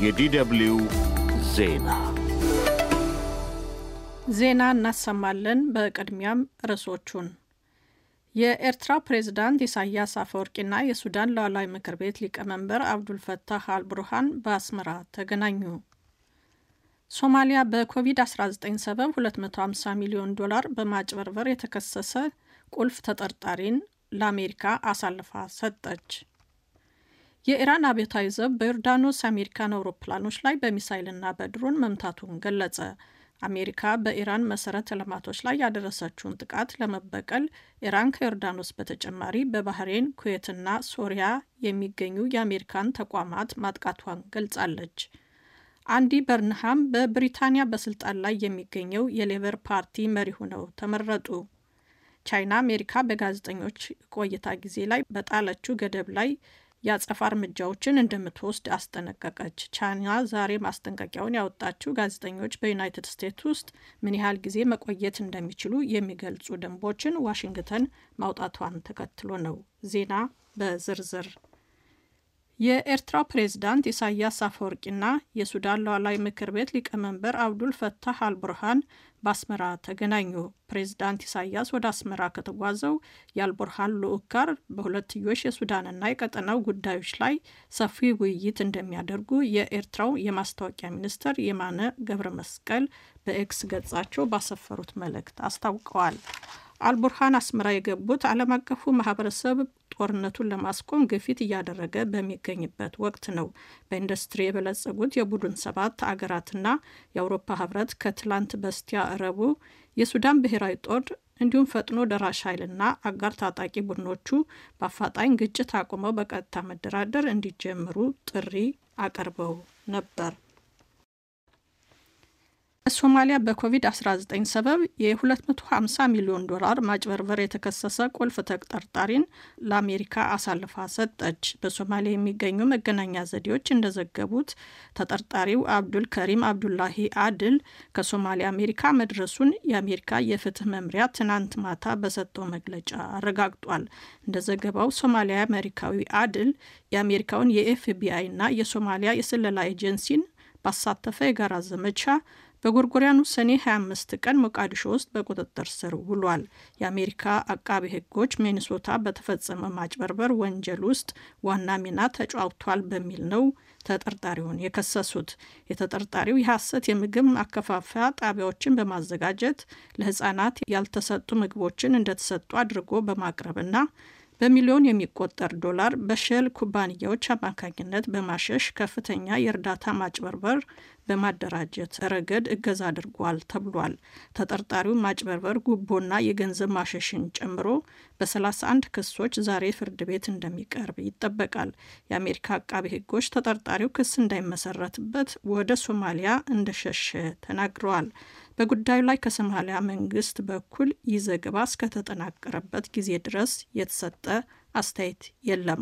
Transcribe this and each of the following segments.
የዲደብሊው ዜና እናሰማለን። በቅድሚያም ርዕሶቹን። የኤርትራ ፕሬዝዳንት ኢሳያስ አፈወርቂና የሱዳን ሉዓላዊ ምክር ቤት ሊቀመንበር አብዱልፈታህ አልቡርሃን በአስመራ ተገናኙ። ሶማሊያ በኮቪድ-19 ሰበብ $250 ሚሊዮን በማጭበርበር የተከሰሰ ቁልፍ ተጠርጣሪን ለአሜሪካ አሳልፋ ሰጠች። የኢራን አብዮታዊ ዘብ በዮርዳኖስ አሜሪካን አውሮፕላኖች ላይ በሚሳይልና በድሮን መምታቱን ገለጸ። አሜሪካ በኢራን መሰረተ ልማቶች ላይ ያደረሰችውን ጥቃት ለመበቀል ኢራን ከዮርዳኖስ በተጨማሪ በባህሬን፣ ኩዌትና ሶሪያ የሚገኙ የአሜሪካን ተቋማት ማጥቃቷን ገልጻለች። አንዲ በርንሃም በብሪታንያ በስልጣን ላይ የሚገኘው የሌበር ፓርቲ መሪ ሆነው ተመረጡ። ቻይና አሜሪካ በጋዜጠኞች ቆይታ ጊዜ ላይ በጣለችው ገደብ ላይ የአጸፋ እርምጃዎችን እንደምትወስድ አስጠነቀቀች። ቻይና ዛሬ ማስጠንቀቂያውን ያወጣችው ጋዜጠኞች በዩናይትድ ስቴትስ ውስጥ ምን ያህል ጊዜ መቆየት እንደሚችሉ የሚገልጹ ደንቦችን ዋሽንግተን ማውጣቷን ተከትሎ ነው። ዜና በዝርዝር። የኤርትራው ፕሬዝዳንት ኢሳያስ አፈወርቂና የሱዳን ሉዓላዊ ምክር ቤት ሊቀመንበር አብዱልፈታህ አልቡርሃን በአስመራ ተገናኙ። ፕሬዝዳንት ኢሳያስ ወደ አስመራ ከተጓዘው የአልቡርሃን ልዑክ ጋር በሁለትዮሽ የሱዳንና የቀጠናው ጉዳዮች ላይ ሰፊ ውይይት እንደሚያደርጉ የኤርትራው የማስታወቂያ ሚኒስትር የማነ ገብረ መስቀል በኤክስ ገጻቸው ባሰፈሩት መልእክት አስታውቀዋል። አልቡርሃን አስመራ የገቡት ዓለም አቀፉ ማህበረሰብ ጦርነቱን ለማስቆም ግፊት እያደረገ በሚገኝበት ወቅት ነው። በኢንዱስትሪ የበለጸጉት የቡድን 7 አገራትና የአውሮፓ ህብረት ከትላንት በስቲያ ረቡዕ የሱዳን ብሔራዊ ጦር እንዲሁም ፈጥኖ ደራሽ ኃይልና አጋር ታጣቂ ቡድኖቹ በአፋጣኝ ግጭት አቁመው በቀጥታ መደራደር እንዲጀምሩ ጥሪ አቅርበው ነበር። በሶማሊያ በኮቪድ-19 ሰበብ $250 ሚሊዮን ማጭበርበር የተከሰሰ ቁልፍ ተጠርጣሪን ለአሜሪካ አሳልፋ ሰጠች። በሶማሊያ የሚገኙ መገናኛ ዘዴዎች እንደዘገቡት ተጠርጣሪው አብዱል ከሪም አብዱላሂ አድል ከሶማሊያ አሜሪካ መድረሱን የአሜሪካ የፍትህ መምሪያ ትናንት ማታ በሰጠው መግለጫ አረጋግጧል። እንደዘገባው ሶማሊያ አሜሪካዊ አድል የአሜሪካውን የኤፍቢአይ እና የሶማሊያ የስለላ ኤጀንሲን ባሳተፈ የጋራ ዘመቻ በጎርጎሪያኑ ሰኔ 25 ቀን ሞቃዲሾ ውስጥ በቁጥጥር ስር ውሏል። የአሜሪካ አቃቤ ሕጎች ሚኒሶታ በተፈጸመ ማጭበርበር ወንጀል ውስጥ ዋና ሚና ተጫውቷል በሚል ነው ተጠርጣሪውን የከሰሱት። የተጠርጣሪው የሐሰት የምግብ ማከፋፈያ ጣቢያዎችን በማዘጋጀት ለህፃናት ያልተሰጡ ምግቦችን እንደተሰጡ አድርጎ በማቅረብና በሚሊዮን የሚቆጠር ዶላር በሼል ኩባንያዎች አማካኝነት በማሸሽ ከፍተኛ የእርዳታ ማጭበርበር በማደራጀት ረገድ እገዛ አድርጓል ተብሏል። ተጠርጣሪው ማጭበርበር፣ ጉቦና የገንዘብ ማሸሽን ጨምሮ በ31 ክሶች ዛሬ ፍርድ ቤት እንደሚቀርብ ይጠበቃል። የአሜሪካ አቃቤ ሕጎች ተጠርጣሪው ክስ እንዳይመሰረትበት ወደ ሶማሊያ እንደሸሸ ተናግረዋል። በጉዳዩ ላይ ከሶማሊያ መንግስት በኩል ይህ ዘገባ እስከተጠናቀረበት ጊዜ ድረስ የተሰጠ አስተያየት የለም።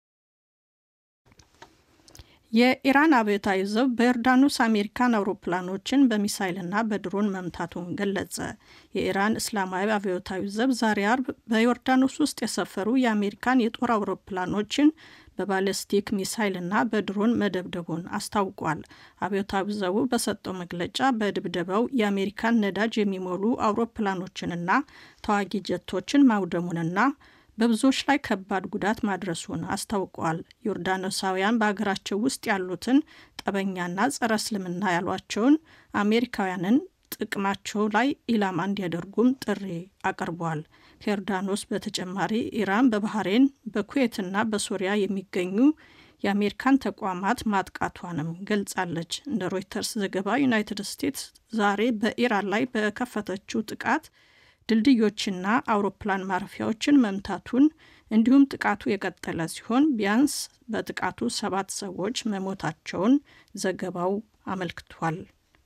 የኢራን አብዮታዊ ዘብ በዮርዳኖስ አሜሪካን አውሮፕላኖችን በሚሳይልና በድሮን መምታቱን ገለጸ። የኢራን እስላማዊ አብዮታዊ ዘብ ዛሬ አርብ በዮርዳኖስ ውስጥ የሰፈሩ የአሜሪካን የጦር አውሮፕላኖችን በባለስቲክ ሚሳይልና በድሮን መደብደቡን አስታውቋል። አብዮታዊ ዘቡ በሰጠው መግለጫ በድብደባው የአሜሪካን ነዳጅ የሚሞሉ አውሮፕላኖችንና ተዋጊ ጀቶችን ማውደሙንና በብዙዎች ላይ ከባድ ጉዳት ማድረሱን አስታውቋል። ዮርዳኖሳውያን በሀገራቸው ውስጥ ያሉትን ጠበኛና ጸረ እስልምና ያሏቸውን አሜሪካውያንን ጥቅማቸው ላይ ኢላማ እንዲያደርጉም ጥሪ አቅርቧል። ከዮርዳኖስ በተጨማሪ ኢራን በባህሬን፣ በኩዌትና በሶሪያ የሚገኙ የአሜሪካን ተቋማት ማጥቃቷንም ገልጻለች። እንደ ሮይተርስ ዘገባ ዩናይትድ ስቴትስ ዛሬ በኢራን ላይ በከፈተችው ጥቃት ድልድዮችና አውሮፕላን ማረፊያዎችን መምታቱን እንዲሁም ጥቃቱ የቀጠለ ሲሆን ቢያንስ በጥቃቱ 7 ሰዎች መሞታቸውን ዘገባው አመልክቷል።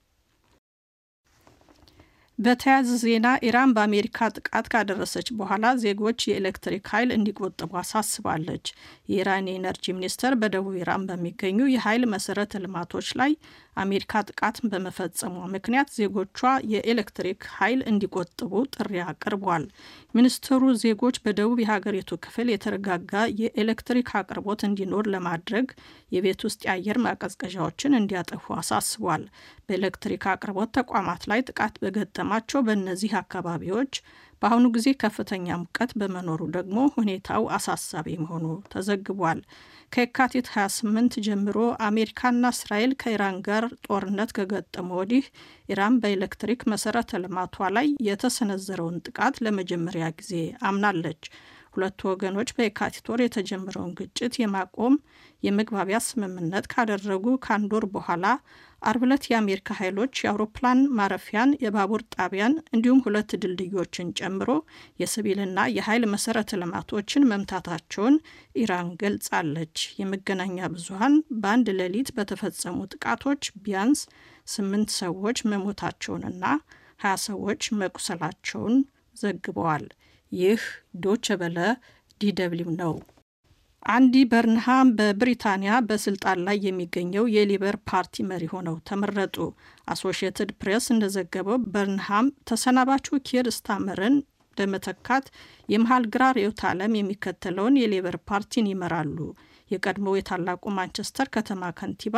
በተያያዘ ዜና ኢራን በአሜሪካ ጥቃት ካደረሰች በኋላ ዜጎች የኤሌክትሪክ ኃይል እንዲቆጥቡ አሳስባለች። የኢራን የኤነርጂ ሚኒስቴር በደቡብ ኢራን በሚገኙ የኃይል መሰረተ ልማቶች ላይ አሜሪካ ጥቃት በመፈጸሟ ምክንያት ዜጎቿ የኤሌክትሪክ ኃይል እንዲቆጥቡ ጥሪ አቅርቧል። ሚኒስትሩ ዜጎች በደቡብ የሀገሪቱ ክፍል የተረጋጋ የኤሌክትሪክ አቅርቦት እንዲኖር ለማድረግ የቤት ውስጥ የአየር ማቀዝቀዣዎችን እንዲያጠፉ አሳስቧል። በኤሌክትሪክ አቅርቦት ተቋማት ላይ ጥቃት በገጠማቸው በእነዚህ አካባቢዎች በአሁኑ ጊዜ ከፍተኛ ሙቀት በመኖሩ ደግሞ ሁኔታው አሳሳቢ መሆኑ ተዘግቧል። ከየካቲት 28 ጀምሮ አሜሪካና እስራኤል ከኢራን ጋር ጦርነት ከገጠሙ ወዲህ ኢራን በኤሌክትሪክ መሰረተ ልማቷ ላይ የተሰነዘረውን ጥቃት ለመጀመሪያ ጊዜ አምናለች። ሁለቱ ወገኖች በየካቲት ወር የተጀመረውን ግጭት የማቆም የመግባቢያ ስምምነት ካደረጉ ከአንድ ወር በኋላ አርብ ዕለት የአሜሪካ ኃይሎች የአውሮፕላን ማረፊያን፣ የባቡር ጣቢያን እንዲሁም 2 ድልድዮችን ጨምሮ የሲቪልና የኃይል መሰረተ ልማቶችን መምታታቸውን ኢራን ገልጻለች። የመገናኛ ብዙሃን በአንድ ሌሊት በተፈጸሙ ጥቃቶች ቢያንስ 8 ሰዎች መሞታቸውንና 20 ሰዎች መቁሰላቸውን ዘግበዋል። ይህ ዶቼ ቬለ ዲደብሊው ነው። አንዲ በርንሃም በብሪታንያ በስልጣን ላይ የሚገኘው የሊበር ፓርቲ መሪ ሆነው ተመረጡ። አሶሺየትድ ፕሬስ እንደዘገበው በርንሃም ተሰናባቹ ኪር ስታመርን ለመተካት የመሃል ግራ ርዕዮተ ዓለም የሚከተለውን የሊበር ፓርቲን ይመራሉ። የቀድሞው የታላቁ ማንቸስተር ከተማ ከንቲባ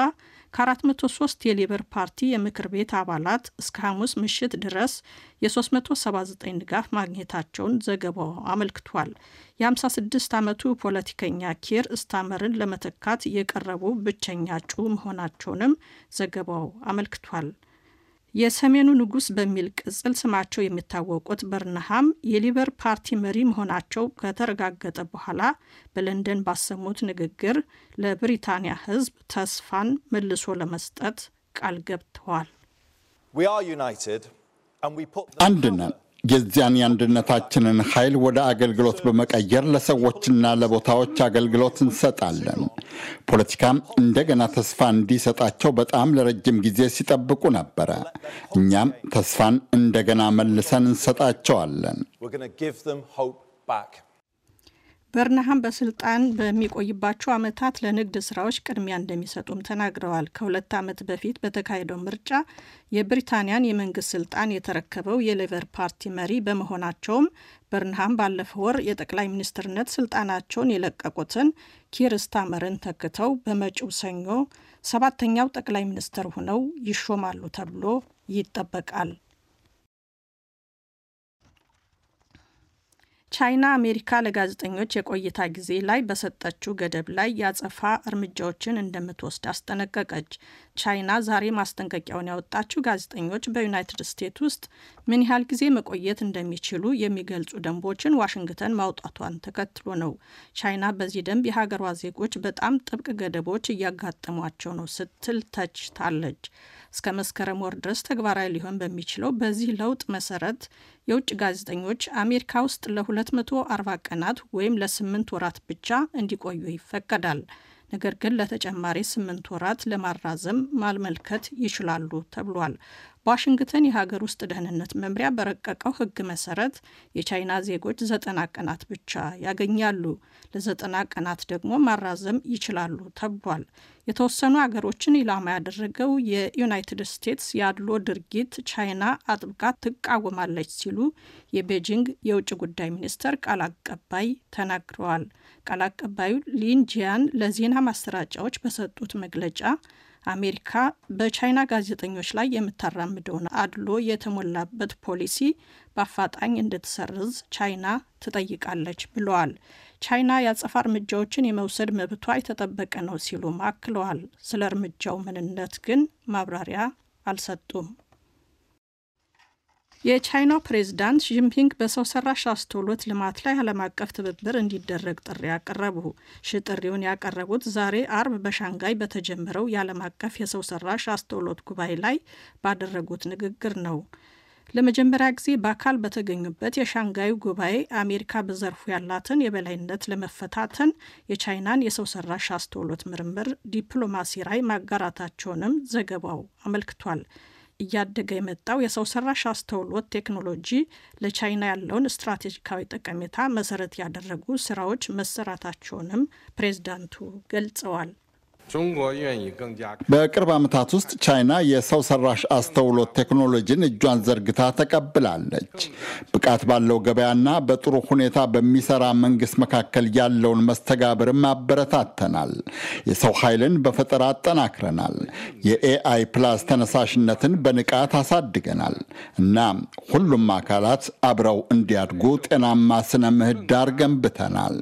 ከ403 የሊበር ፓርቲ የምክር ቤት አባላት እስከ ሐሙስ ምሽት ድረስ የ379 ድጋፍ ማግኘታቸውን ዘገባው አመልክቷል። የ56 ዓመቱ ፖለቲከኛ ኪር ስታመርን ለመተካት የቀረቡ ብቸኛ እጩ መሆናቸውንም ዘገባው አመልክቷል። የሰሜኑ ንጉሥ በሚል ቅጽል ስማቸው የሚታወቁት በርንሃም የሊበር ፓርቲ መሪ መሆናቸው ከተረጋገጠ በኋላ በለንደን ባሰሙት ንግግር ለብሪታንያ ሕዝብ ተስፋን መልሶ ለመስጠት ቃል ገብተዋል። አንድ ነን። የዚያን የአንድነታችንን ኃይል ወደ አገልግሎት በመቀየር ለሰዎችና ለቦታዎች አገልግሎት እንሰጣለን። ፖለቲካም እንደገና ተስፋ እንዲሰጣቸው በጣም ለረጅም ጊዜ ሲጠብቁ ነበረ። እኛም ተስፋን እንደገና መልሰን እንሰጣቸዋለን። በርንሃም በስልጣን በሚቆይባቸው ዓመታት ለንግድ ስራዎች ቅድሚያ እንደሚሰጡም ተናግረዋል። ከ2 ዓመት በፊት በተካሄደው ምርጫ የብሪታንያን የመንግስት ስልጣን የተረከበው የሌበር ፓርቲ መሪ በመሆናቸውም በርንሃም ባለፈው ወር የጠቅላይ ሚኒስትርነት ስልጣናቸውን የለቀቁትን ኪር ስታመርን ተክተው በመጪው ሰኞ 7ኛው ጠቅላይ ሚኒስትር ሆነው ይሾማሉ ተብሎ ይጠበቃል። ቻይና አሜሪካ ለጋዜጠኞች የቆይታ ጊዜ ላይ በሰጠችው ገደብ ላይ ያጸፋ እርምጃዎችን እንደምትወስድ አስጠነቀቀች። ቻይና ዛሬ ማስጠንቀቂያውን ያወጣችው ጋዜጠኞች በዩናይትድ ስቴትስ ውስጥ ምን ያህል ጊዜ መቆየት እንደሚችሉ የሚገልጹ ደንቦችን ዋሽንግተን ማውጣቷን ተከትሎ ነው። ቻይና በዚህ ደንብ የሀገሯ ዜጎች በጣም ጥብቅ ገደቦች እያጋጠሟቸው ነው ስትል ተችታለች። እስከ መስከረም ወር ድረስ ተግባራዊ ሊሆን በሚችለው በዚህ ለውጥ መሰረት የውጭ ጋዜጠኞች አሜሪካ ውስጥ ለ240 ቀናት ወይም ለ8 ወራት ብቻ እንዲቆዩ ይፈቀዳል። ነገር ግን ለተጨማሪ 8 ወራት ለማራዘም ማመልከት ይችላሉ ተብሏል። በዋሽንግተን የሀገር ውስጥ ደህንነት መምሪያ በረቀቀው ሕግ መሰረት የቻይና ዜጎች 90 ቀናት ብቻ ያገኛሉ። ለ90 ቀናት ደግሞ ማራዘም ይችላሉ ተብሏል። የተወሰኑ አገሮችን ኢላማ ያደረገው የዩናይትድ ስቴትስ ያድሎ ድርጊት ቻይና አጥብቃ ትቃወማለች ሲሉ የቤጂንግ የውጭ ጉዳይ ሚኒስትር ቃል አቀባይ ተናግረዋል። ቃል አቀባዩ ሊንጂያን ለዜና ማሰራጫዎች በሰጡት መግለጫ አሜሪካ በቻይና ጋዜጠኞች ላይ የምታራምደውን አድሎ የተሞላበት ፖሊሲ በአፋጣኝ እንድትሰርዝ ቻይና ትጠይቃለች ብለዋል። ቻይና የአጸፋ እርምጃዎችን የመውሰድ መብቷ የተጠበቀ ነው ሲሉ አክለዋል። ስለ እርምጃው ምንነት ግን ማብራሪያ አልሰጡም። የቻይናው ፕሬዝዳንት ጂንፒንግ በሰው ሰራሽ አስተውሎት ልማት ላይ ዓለም አቀፍ ትብብር እንዲደረግ ጥሪ ያቀረቡ። ጥሪውን ያቀረቡት ዛሬ አርብ በሻንጋይ በተጀመረው የዓለም አቀፍ የሰው ሰራሽ አስተውሎት ጉባኤ ላይ ባደረጉት ንግግር ነው። ለመጀመሪያ ጊዜ በአካል በተገኙበት የሻንጋዩ ጉባኤ አሜሪካ በዘርፉ ያላትን የበላይነት ለመፈታተን የቻይናን የሰው ሰራሽ አስተውሎት ምርምር ዲፕሎማሲ ራዕይ ማጋራታቸውንም ዘገባው አመልክቷል። እያደገ የመጣው የሰው ሰራሽ አስተውሎት ቴክኖሎጂ ለቻይና ያለውን ስትራቴጂካዊ ጠቀሜታ መሰረት ያደረጉ ስራዎች መሰራታቸውንም ፕሬዝዳንቱ ገልጸዋል። በቅርብ ዓመታት ውስጥ ቻይና የሰው ሰራሽ አስተውሎት ቴክኖሎጂን እጇን ዘርግታ ተቀብላለች። ብቃት ባለው ገበያና በጥሩ ሁኔታ በሚሰራ መንግስት መካከል ያለውን መስተጋብርም አበረታተናል። የሰው ኃይልን በፈጠራ አጠናክረናል። የኤአይ ፕላስ ተነሳሽነትን በንቃት አሳድገናል እና ሁሉም አካላት አብረው እንዲያድጉ ጤናማ ስነ ምህዳር ገንብተናል።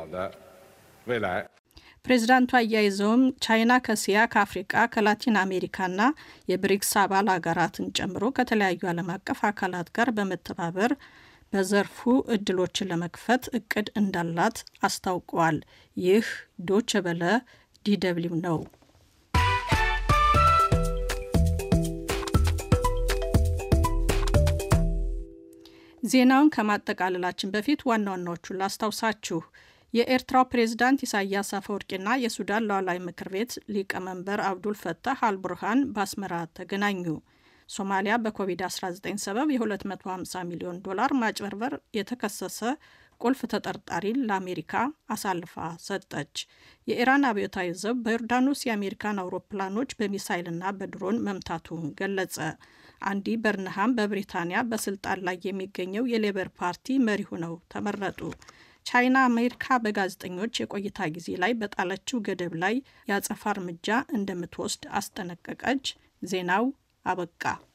ፕሬዚዳንቱ አያይዘውም ቻይና ከእስያ፣ ከአፍሪቃ፣ ከላቲን አሜሪካና የብሪክስ አባል ሀገራትን ጨምሮ ከተለያዩ ዓለም አቀፍ አካላት ጋር በመተባበር በዘርፉ እድሎችን ለመክፈት እቅድ እንዳላት አስታውቀዋል። ይህ ዶቼ ቬለ ዲደብሊው ነው። ዜናውን ከማጠቃለላችን በፊት ዋና ዋናዎቹን ላስታውሳችሁ። የኤርትራው ፕሬዝዳንት ኢሳያስ አፈወርቂና የሱዳን ሉዓላዊ ምክር ቤት ሊቀመንበር አብዱል ፈታህ አልቡርሃን በአስመራ ተገናኙ። ሶማሊያ በኮቪድ-19 ሰበብ የ250 ሚሊዮን ዶላር ማጭበርበር የተከሰሰ ቁልፍ ተጠርጣሪን ለአሜሪካ አሳልፋ ሰጠች። የኢራን አብዮታዊ ዘብ በዮርዳኖስ የአሜሪካን አውሮፕላኖች በሚሳይልና በድሮን መምታቱን ገለጸ። አንዲ በርንሃም በብሪታንያ በስልጣን ላይ የሚገኘው የሌበር ፓርቲ መሪ ሆነው ተመረጡ። ቻይና አሜሪካ በጋዜጠኞች የቆይታ ጊዜ ላይ በጣለችው ገደብ ላይ የአጸፋ እርምጃ እንደምትወስድ አስጠነቀቀች። ዜናው አበቃ።